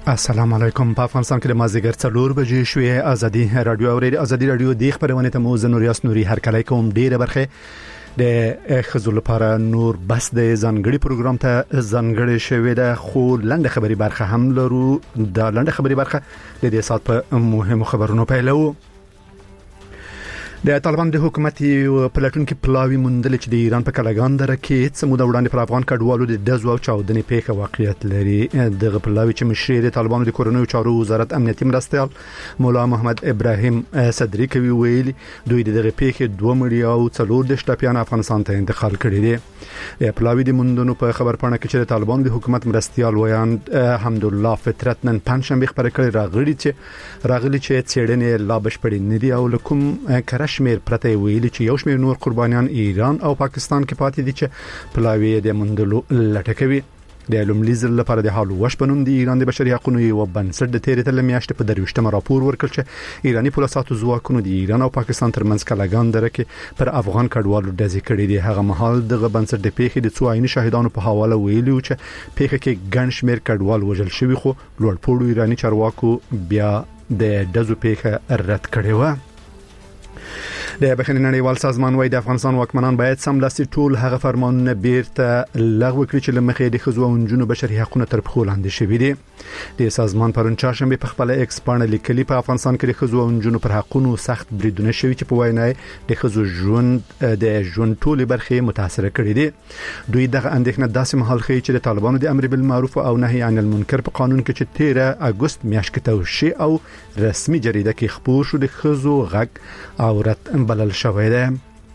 السلام علیکم. په افغانستان کې د مازیګر 4 بجې شوې ازادي رادیو اوري. ازادي رادیو د خبرونه ته موزه نوریاس نوري هر کله کوم ډیره برخه د خزو لپاره نور بس د ځانګړي پروګرام ته ځانګړي شوې ده، خو لنډه خبري برخه هم لرو. د لنډه خبري برخه د دې سات په مهمو خبرونو پیلو. د طالبان د حکومت په لټون کې پلاوی مندل چې د ایران په کلاګان دره کې څه موده وړاندې پر افغان کډوالو د دزو او چاودنې پیښه واقعیت لري. د پلاوی چې مشر د طالبانو د کورونو چارو وزارت امنیتي مرستيال مولا محمد ابراهیم صدری کوي ویلي دوی دغه پیښه 2 مړي او 4 د شټاپیان افغانستان ته انتقال کړي دي. د پلاوی د مندونو په خبرپاڼه کې چې د طالبانو د حکومت مرستيال ویان حمدالله فطرت نن پنځشنبه خبرې کړې راغلي چې څېړنې لا بشپړې نه دي او لکم شمیر پرته ویلي چې یو شمیر نور قربانیان ایران او پاکستان کې پاتې دي چې پلاوی د مندلو لټکوي. د لوملیزل لپاره د حال وش بنوم د ایران د بشري حقوقو یو بنسټ د تیرې تل میاشتې په درويشتمه راپور ورکړ چې ایرانی پولیساتو ځواکونو د ایران او پاکستان ترمنځ کلاګان دره کې پر افغان کډوالو ډزې کړې دي. هغه مهال دغه بنسټ د پیښې د څو عیني شاهدانو په حواله ویلي چې پیښه کې ګڼ شمیر کډوال وژل شوی، خو لوړپوړو ایرانی چارواکو بیا د دزو پیښه رد کړې و. د بخښنې نړیوال سازمان وايي د افغانستان واکمنان باید سملاسي ټول هغه فرمانونه بیرته لغوه کړي چې لمخې د خزو او انجونو بشري حقوقو تر پخو لاندې شوي دي. د سازمان پرون چهارشنبه په خپل ایکس باندې لیکلي په افغانستان کې د خزو او انجونو پر حقوقو سخت بریدونه شوي چې په وینای د خزو ژوند ټولې برخې متاثر کړي دي. دوی دغه اندېښنه داسې مهال خي چې د طالبانو د امر بالمعروف او نهي عن المنکر په قانون کې چې 13 اگست میاشت کې توشي او رسمي جریده کې خبر شو د خزو غږ او رد بلل شوی دی.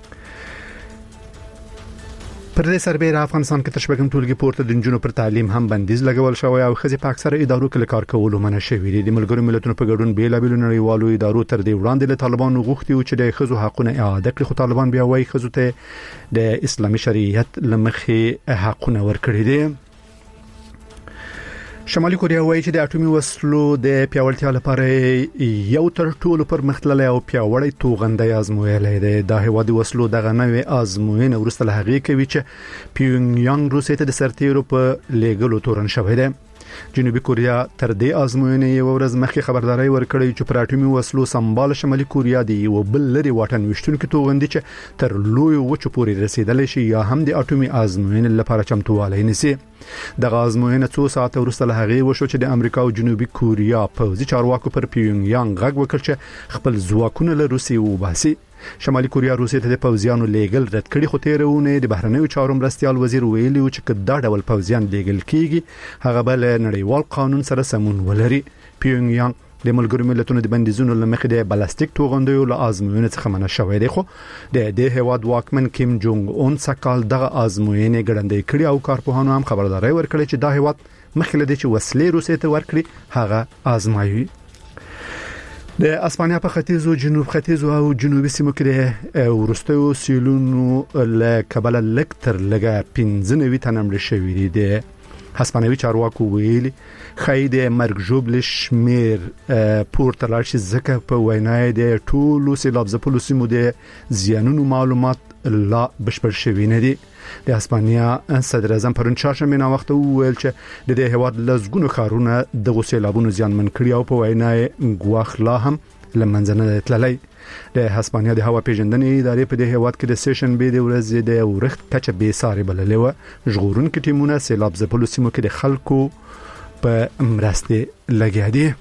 پر دې سربېره افغانستان کې تشبګم ټولګي پورته د جنونو پر تعلیم هم بندیز لګول شوی او خزي په اکثره ادارو کې کار کول منع شوی دي. د ملګرو ملتونو په ګډون بیلابل نړیوالو ادارو تر دې وړاندې له طالبانو غوښتي چې د خزو حقونه اعاده کړي، خو طالبان بیا وايي خزو ته د اسلامي شریعت لمخې حقونه ورکړي دي. شمالي کوریا وایي چې د اټومي وسلو د پیاوړتیا لپاره یو تر ټولو پرمختللی او پیاوړی توغندی ازمویلی دی. د هیواد وسلو دغه نوې ازموینه وروسته له هغې کوي چې پیونګیانګ روسیې ته د سرتیرو په لیږلو تورن شوی دی. جنوبي کوریا تر دې ازموینې یو ورځ مخکې خبرداري ورکړې چې پر اټومي وسلو سمبال شمالي کوریا دی یو بل لري واټن وشتونکو توغندي چې تر لوی وچو پورې رسیدلی شي یا هم د اټومي ازموینې لپاره چمتووالی نیسي. دغه ازموینه 2 ساعت وروسته له هغې وشو چې د امریکا او جنوبي کوریا پوځي چارواکو پر پیونګیانګ غږ وکړ چې خپل ځواکونه له روسیې وباسي. شمالي کوریا روسیې ته د پوځیانو لیږل رد کړي، خو تیرونه د بهرنیو چارو مرستيال وزیر ویلي چې کدا ډول پوځیان لیږل کیږي هغه بل نړیوال قانون سره سمون ولري. پیونګیانګ د ملګرو ملتونو د بندیزونو لمخې د بلاستیک توغندیو له ازموینې څخه منع شوی دی، خو د دې هیواد واکمن کیم جونګ اون سکهال دغه ازموینې ګړندې کړي او کارپوهانو هم خبرداري ورکړي چې دا هیواد مخکې لدی چې وسلې روسیې ته ورکړي هغه آزمایي. د اسپانیا په ختیځو جنوب ختیځو او جنوبي سیمو کې د ورستیو سیلونو له کبل لکتر لګه 15 تنمړ شوی دي. د هسپانوي چارواکو ویلي خید مرګ جوړ شمیر پورته لاړ شي ځکه په وینای د ټولو سیلاب زپلو سیمو د زیانونو معلومات لا بشپړ شوی نه دي. د اسپانیا صدر اعظم پرون چهارشنبه نا وخت ویل چې د دې هواد لزګونو خارونه د غسیلابونو زیانمن کړي او په وینای ګواخلا هم لمنځنه تللی. د اسپانیا د هوا پیژندنې ادارې په دې هواد کې د سیشن بي د ورځې د ورخت کچه به ساري بللې و. ژغورونکو ټیمونه سیلاب زپلو سیمو کې د خلکو په مرسته لګیا دي.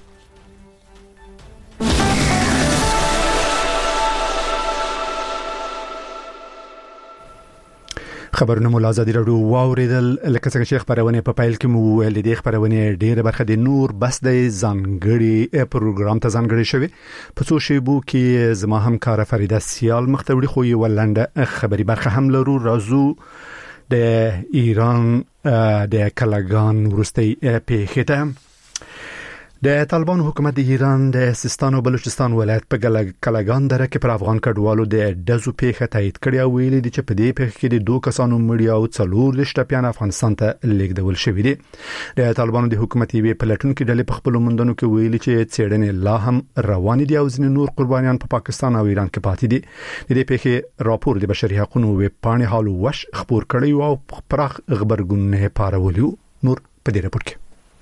خبرونه مو ازادي رادیو واوریدل. لکه څنګه چې خبرونه په پایل کې مو ویل دي خبرونه ډیره برخه د نور بس د ځانګړي پروګرام ته ځانګړي شوی. په څو شیبو کې زما همکار فریده سیال مختوری خو یو ولنده خبري برخه هم لرو. رازو د ایران د کلاګان ورستي پیښه ته د طالبان حکومت د ایران د سیستان او بلوچستان ولایت په کلاګان دره کې پر افغان کډوالو د دزو پیښه تایید کړی او ویلي دي چې په دې پیښه کې د 2 کسانو مړي او 4 لشتپیان افغانستان ته لیږدول شوی دي. د طالبانو د حکومت یې په لټون کې ډلې په خپل مندونو کې ویلي چې څېړنې لا هم روان دي او ځینې نور قربانیان په پاکستان او ایران کې پاتې دي. د دې پیښې راپور د بشري حقوقو ویب پاڼې حال وش خبر کړی او پراخ خبرګون نه پارولیو. نور په دې راپور کې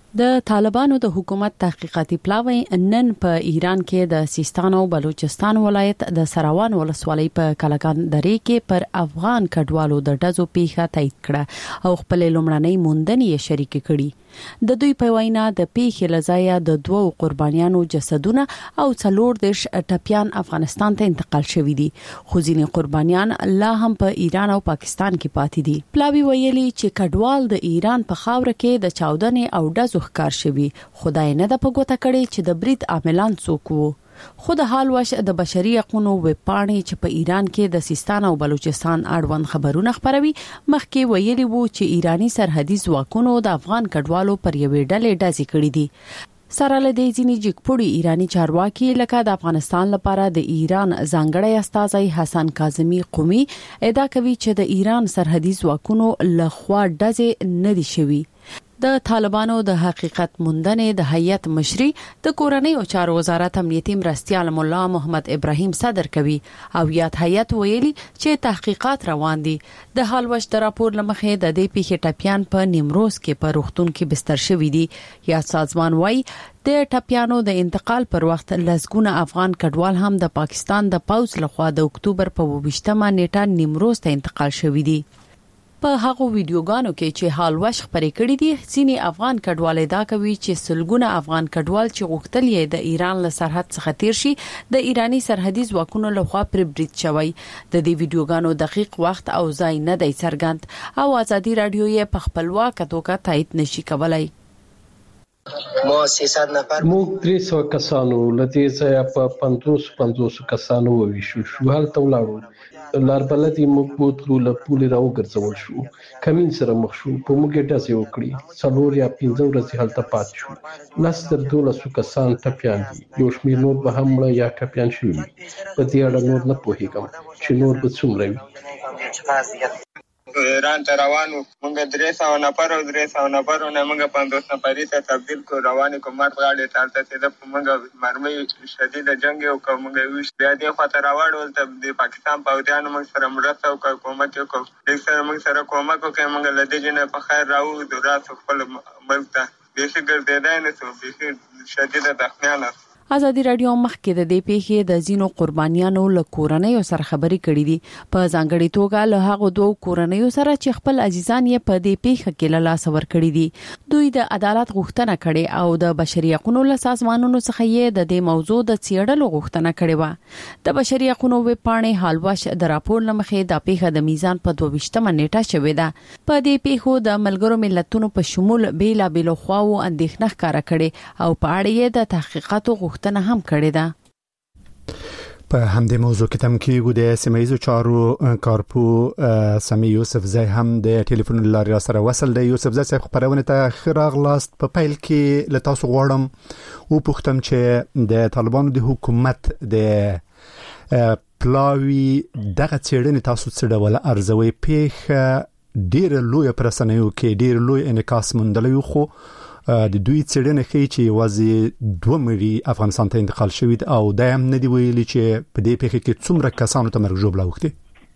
د طالبانو د حکومت تحقیقاتي پلاوی نن په ایران کې د سیستان او بلوچستان ولایت د سراوان ولسوالۍ په کلاګان درې کې پر افغان کډوالو د ډزو پیښه تایید کړه او خپل لومړنۍ موندنې شریک کړي. د دوی په وینا د پیښې لزایا د دوو قربانیانو جسدونه او 14 ټپيان افغانستان ته انتقال شوي دي، خو ځینې قربانیان لا هم په ایران او پاکستان کې پاتې دي. پلاوی ویلي چې کډوال د ایران په خاور کې د چاودنې او ډزو ښکار شوي، خدای نه د پګوته کړي چې د برید عاملان څوک وو. خو د حال وش د بشري حقوقو وپاڼې چې په ایران کې د سیستان او بلوچستان اړوند خبرونه خبروي مخکې ویلي وو چې ایرانی سرحدي ځواکونو د افغان کډوالو پر یوې ډلې ډزې کړې دي. سره له دې ځینې جګپوړي ایرانی چارواکي لکه د افغانستان لپاره د ایران ځانګړی استازی حسن کاظمی قومي ادعا کوي چې د ایران سرحدي ځواکونو لخوا ډزې نه دي شوي. د طالبانو د حقیقت موندنې د هیئت مشري د کورنۍ او چارو وزارت امنیتي مرستیال مولا محمد ابراهیم صدر کوي او یاد هیئت ویلي چې تحقیقات روان دي. د حال وش د راپور لمخې د دې پیښې ټپيان په نیمروز کې په روغتون کې بستر شوي دي. یا سازمان وايي د ټپيانو د انتقال پر وخت لسګونه افغان کډوال هم د پاکستان د پوځ لخوا د اکتوبر په 28مه نیټه نیمروز ته انتقال شوي دي. په هغه ویډیوګانو کې چې حال وش خبرې کړې دي ځینې افغان کډوال دا کوي چې سلګونه افغان کډوال چې غوښتل یې د ایران له سرحد څخه تیر شي د ایرانی سرحدي ځواکونو لخوا پر برید شوی. د دې ویډیوګانو دقیق وخت او ځای نه دی څرګند او ازادي رادیو یې په خپلواک توګه تایید نشي کولای. موږ 300 کسانو لدې ځای په 550 کسانو وویشو شو هلته ولاړو. لار بلدي موږ بوتلو له پولې راوګرځول شو، کمین سره مخ شو، په موږ ډزې وکړي. 4 یا 5 ورځې هلته پات شو. 10 تر 12 کسان ټپيان دي، یو شمېر نور به هم مړه یا ټپيان شوي. په دې اړه نور نه پوهیږم چې نور به څومره وي. ایران ته روانو موږ 300 نفر او 300 نفر نه موږ 50 نفرې ته تبدیل کو رواني کومات غاړي تالته ته د موږ مرمۍ شدید جنگ او کومه ویش بیا د خطر راوړل ته د پاکستان پوځیانو موږ سره مرسته او کومک وکړو. د سره موږ سره کومک وکړو موږ لدې جن په خیر راو د راس خپل ملک ته به شکر دې نه سو به شدید تخنیانه. ازادي رادیو مخکې د دې پیښې د زینو قربانیانو له کورنۍ سره خبرې کړې دي. په ځانګړي توګه له هغه دوه کورنۍ سره چې خپل عزیزان یې په دې پیښه کې له لاس ور کړی دي. دوی د عدالت غوښتنه کړې او د بشري حقوقو له سازمانونو څخه یې د دې موضوع د څېړلو غوښتنه کړې و. د بشري حقوقو وپاڼې حالواش د راپور لمخې د پیښه د میزان په 22مه نیټه شوې ده. په دې پیښو د ملګرو ملتونو په شمول بیلا بیلو خواو اندېښنه ښکاره کړې او په اړه یې د تحقیقاتو نه هم کړی ده. په همدې موضوع کې تم کېږو د سیمایي چارو کارپو سمي یوسف زای هم د ټلیفون لارې سره وصل دی. یوسف زای صاحب خبرونه ته خراغلاست. په پیل کې له تاسو غواړم او پوښتم چې د طالبانو د حکومت د پلاوی دغه څېړنې تاسو څه ډول ارزوي؟ پیښه ډېر لوی پرسنیو کې ډېر لوی انعکاس موندلی خو د دوی څېړنه ښیي چې یوازې 2 مړي افغانستان ته انتقال شوي او دا هم نه دی ویلي چې په دې پیښه کې څومره کسانو ته مرګ ژوبله اوښتې.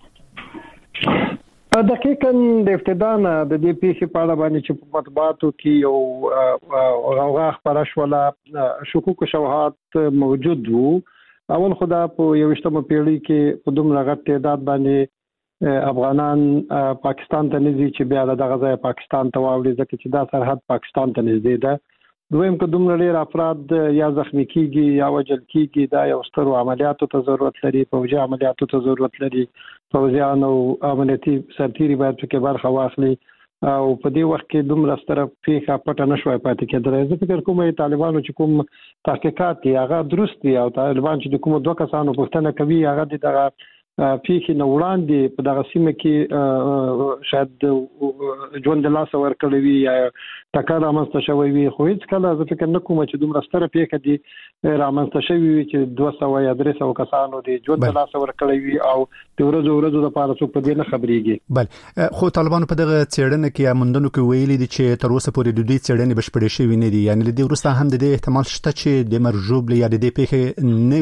دقیقاً د ابتدا نه د دې پیښې په اړه باندې چې په مطبوعاتو کې یو غوغا خپره شوله، شکوک شبهات موجود وو. اول خو دا په 21مه پیړۍ کې په دومره غټ تعداد باندې افغانان پاکستان ته نږدې چې بیا له دغه ځای پاکستان ته واوړي ځکه چې دا سرحد پاکستان ته نږدې ده. دویم که دومره ډېر افراد یا زخمی کیږي یا وژل کیږي دا یو سترو عملیاتو ته ضرورت لري، پوځي عملیاتو ته ضرورت لري. پوځیان او امنیتي سرتیري باید پکې برخه واخلي او په دې وخت کې دومره ستره پیښه پټه نشوای پاتې کېدلی. زه فکر کوم چې طالبانو چې کوم تحقیقات دي هغه درست دي او طالبان چې د کومو 2 کسانو پوښتنه کوي هغه د دغه پیښې نه وړاندې په دغه سیمه کې شاید ژوند له لاسه ورکړی وي یا ټکر رامنځته شوی وي، خو هیڅ کله زه فکر نه کوم چې دومره ستره پیښه دي رامنځته شوی وي چې 200 یا 300 کسانو د ژوند له لاسه ورکړی وي او د ورځو لپاره څوک په دې نه خبرېږي. بل خو طالبانو په دغه څېړنه کې موندنو کې ویلي دي چې تر اوسه پورې د دوی څېړنې بشپړې شوې نه دي. یعنی د دې وروسته هم د دې احتمال شته چې د مرجوب یا د دې پیښې نه